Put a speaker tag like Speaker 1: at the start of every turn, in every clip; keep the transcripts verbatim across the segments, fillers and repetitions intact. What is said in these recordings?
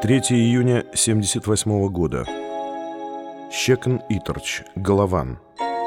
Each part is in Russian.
Speaker 1: третьего июня семьдесят восьмого года. Щекн Иторч, Голован.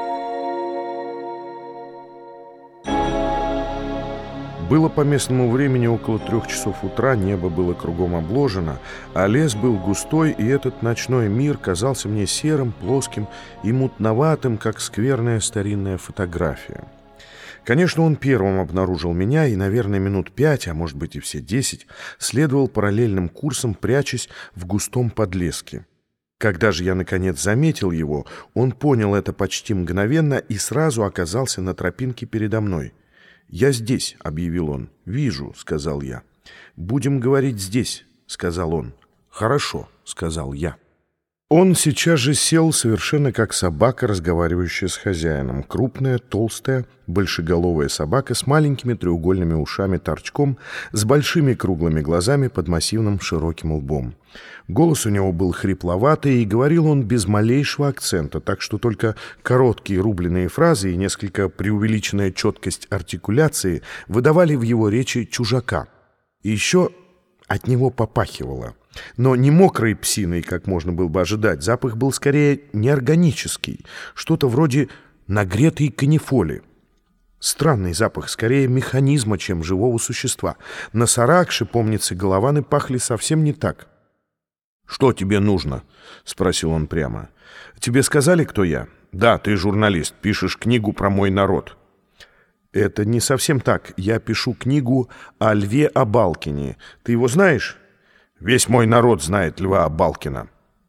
Speaker 1: Было по местному времени около трех часов утра, небо было кругом обложено, а лес был густой, и этот ночной мир казался мне серым, плоским и мутноватым, как скверная старинная фотография. Конечно, он первым обнаружил меня и, наверное, минут пять, а может быть и все десять, следовал параллельным курсом, прячась в густом подлеске. Когда же я, наконец, заметил его, он понял это почти мгновенно и сразу оказался на тропинке передо мной. «Я здесь», — объявил он. «Вижу», — сказал я. «Будем говорить здесь», — сказал он. «Хорошо», — сказал я. Он сейчас же сел совершенно как собака, разговаривающая с хозяином. Крупная, толстая, большеголовая собака с маленькими треугольными ушами-торчком, с большими круглыми глазами под массивным широким лбом. Голос у него был хрипловатый, и говорил он без малейшего акцента, так что только короткие рубленые фразы и несколько преувеличенная четкость артикуляции выдавали в его речи чужака. И еще от него попахивало. Но не мокрой псиной, как можно было бы ожидать. Запах был скорее неорганический, что-то вроде нагретой канифоли. Странный запах, скорее механизма, чем живого существа. На Саракше, помнится, голованы пахли совсем не так. «Что тебе нужно?» — спросил он прямо. «Тебе сказали, кто я?» «Да, ты журналист, пишешь книгу про мой народ». «Это не совсем так. Я пишу книгу о Льве Абалкине. Ты его знаешь?» «Весь мой народ знает Льва Абалкина».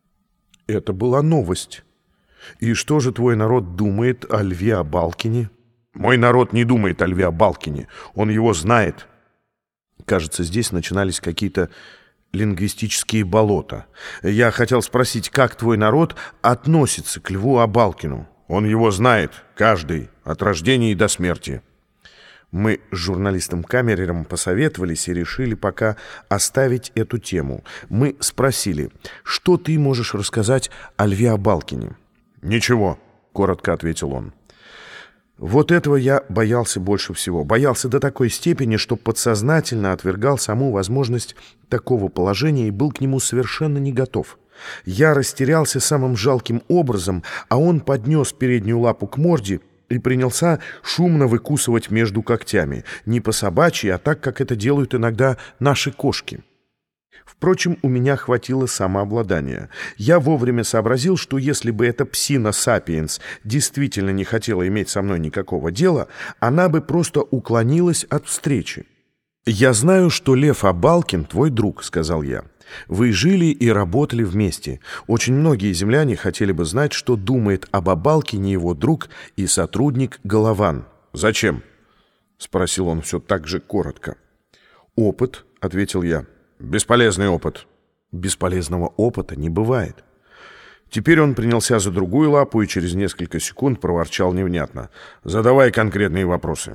Speaker 1: Это была новость. «И что же твой народ думает о Льве Абалкине?» «Мой народ не думает о Льве Абалкине. Он его знает». Кажется, здесь начинались какие-то лингвистические болота. Я хотел спросить, как твой народ относится к Льву Абалкину? Он его знает, каждый, от рождения и до смерти. Мы с журналистом-камерером посоветовались и решили пока оставить эту тему. Мы спросили, что ты можешь рассказать о Льве Абалкине? «Ничего», — коротко ответил он. Вот этого я боялся больше всего. Боялся до такой степени, что подсознательно отвергал саму возможность такого положения и был к нему совершенно не готов. Я растерялся самым жалким образом, а он поднес переднюю лапу к морде и принялся шумно выкусывать между когтями. Не по-собачьи, а так, как это делают иногда наши кошки. Впрочем, у меня хватило самообладания. Я вовремя сообразил, что если бы эта псина Сапиенс действительно не хотела иметь со мной никакого дела, она бы просто уклонилась от встречи. «Я знаю, что Лев Абалкин твой друг», — сказал я. «Вы жили и работали вместе. Очень многие земляне хотели бы знать, что думает об Абалкине его друг и сотрудник Голован». «Зачем?» — спросил он все так же коротко. «Опыт», — ответил я. «Бесполезный опыт». «Бесполезного опыта не бывает». Теперь он принялся за другую лапу и через несколько секунд проворчал невнятно. «Задавай конкретные вопросы».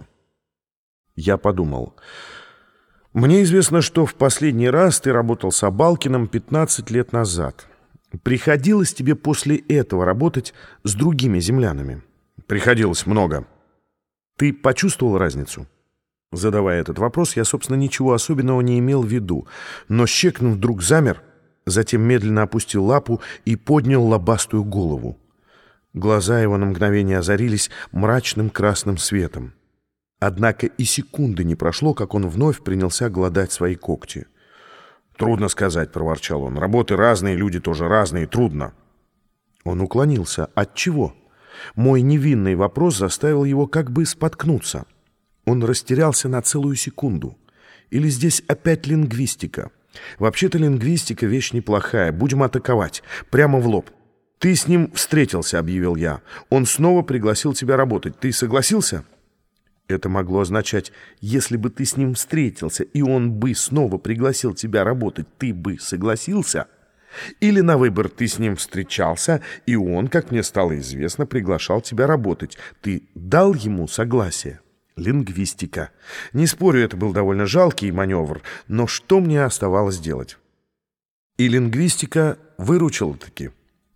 Speaker 1: Я подумал. «Мне известно, что в последний раз ты работал с Абалкиным пятнадцать лет назад. Приходилось тебе после этого работать с другими землянами?» «Приходилось много». «Ты почувствовал разницу?» Задавая этот вопрос, я, собственно, ничего особенного не имел в виду. Но Щекн вдруг замер, затем медленно опустил лапу и поднял лобастую голову. Глаза его на мгновение озарились мрачным красным светом. Однако и секунды не прошло, как он вновь принялся глодать свои когти. «Трудно сказать», — проворчал он. «Работы разные, люди тоже разные, трудно». Он уклонился. От чего? Мой невинный вопрос заставил его как бы споткнуться. Он растерялся на целую секунду. Или здесь опять лингвистика? Вообще-то лингвистика — вещь неплохая. Будем атаковать. Прямо в лоб. «Ты с ним встретился», — объявил я. «Он снова пригласил тебя работать. Ты согласился?» Это могло означать, если бы ты с ним встретился, и он бы снова пригласил тебя работать, ты бы согласился? Или на выбор ты с ним встречался, и он, как мне стало известно, приглашал тебя работать. Ты дал ему согласие? Лингвистика. Не спорю, это был довольно жалкий маневр, но что мне оставалось делать? И лингвистика выручила-таки.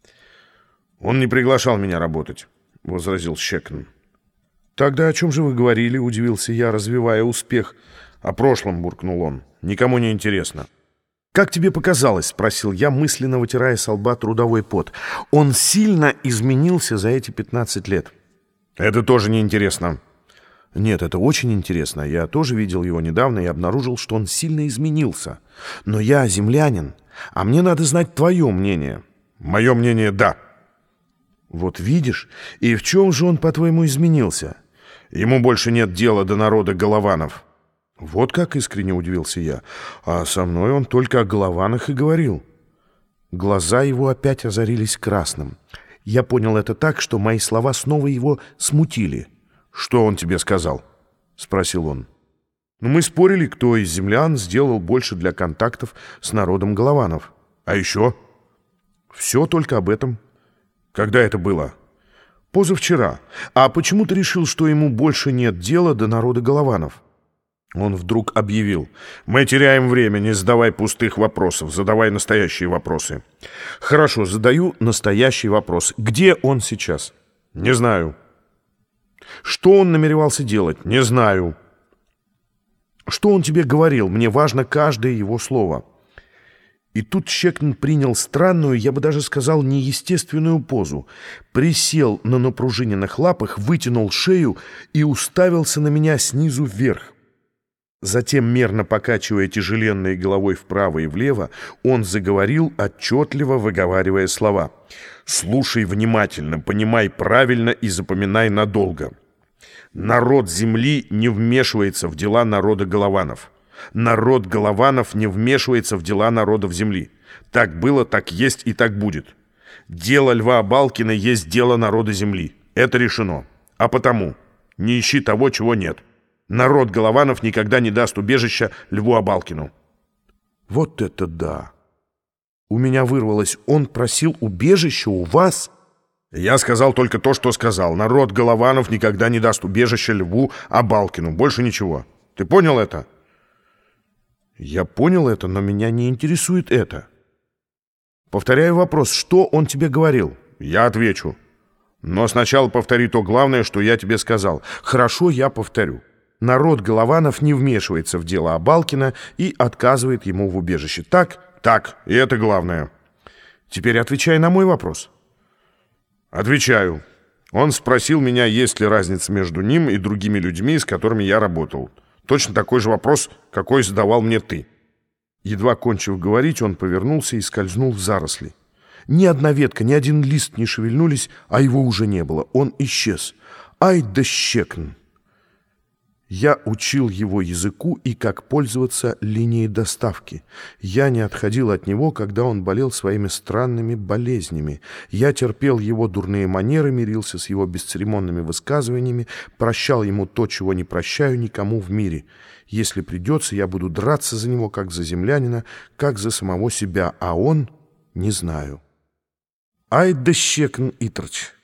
Speaker 1: «Он не приглашал меня работать», — возразил Щекн. «Тогда о чем же вы говорили?» — удивился я, развивая успех. «О прошлом», — буркнул он. «Никому не интересно». «Как тебе показалось?» — спросил я, мысленно вытирая со лба трудовой пот. «Он сильно изменился за эти пятнадцать лет». «Это тоже неинтересно». «Нет, это очень интересно. Я тоже видел его недавно и обнаружил, что он сильно изменился. Но я землянин, а мне надо знать твое мнение». «Мое мнение — да». «Вот видишь, и в чем же он, по-твоему, изменился?» «Ему больше нет дела до народа голованов». «Вот как!» — искренне удивился я. «А со мной он только о голованах и говорил». Глаза его опять озарились красным. Я понял это так, что мои слова снова его смутили. «Что он тебе сказал?» — спросил он. «Ну, мы спорили, кто из землян сделал больше для контактов с народом голованов. А еще?» «Все только об этом». «Когда это было?» «Позавчера. А почему ты решил, что ему больше нет дела до народа голованов?» Он вдруг объявил: «Мы теряем время, не задавай пустых вопросов, задавай настоящие вопросы». «Хорошо, задаю настоящий вопрос. Где он сейчас?» «Не знаю». «Что он намеревался делать?» «Не знаю». «Что он тебе говорил? Мне важно каждое его слово». И тут Щекн принял странную, я бы даже сказал, неестественную позу. Присел на напружиненных лапах, вытянул шею и уставился на меня снизу вверх. Затем, мерно покачивая тяжеленной головой вправо и влево, он заговорил, отчетливо выговаривая слова. «Слушай внимательно, понимай правильно и запоминай надолго. Народ земли не вмешивается в дела народа голованов. Народ голованов не вмешивается в дела народов земли. Так было, так есть и так будет. Дело Льва Балкина есть дело народа земли. Это решено. А потому не ищи того, чего нет. Народ голованов никогда не даст убежища Льву Абалкину». Вот это да! У меня вырвалось: он просил убежища у вас? Я сказал только то, что сказал. Народ голованов никогда не даст убежища Льву Абалкину. Больше ничего. Ты понял это? Я понял это, но меня не интересует это. Повторяю вопрос: что он тебе говорил? Я отвечу. Но сначала повтори то главное, что я тебе сказал. Хорошо, я повторю. Народ голованов не вмешивается в дело Абалкина и отказывает ему в убежище. Так? Так, и это главное. Теперь отвечай на мой вопрос. Отвечаю. Он спросил меня, есть ли разница между ним и другими людьми, с которыми я работал. Точно такой же вопрос, какой задавал мне ты. Едва кончив говорить, он повернулся и скользнул в заросли. Ни одна ветка, ни один лист не шевельнулись, а его уже не было. Он исчез. Ай да Щекн! Я учил его языку и как пользоваться линией доставки. Я не отходил от него, когда он болел своими странными болезнями. Я терпел его дурные манеры, мирился с его бесцеремонными высказываниями, прощал ему то, чего не прощаю никому в мире. Если придется, я буду драться за него, как за землянина, как за самого себя, а он — не знаю. Ай да Щекн Итрч!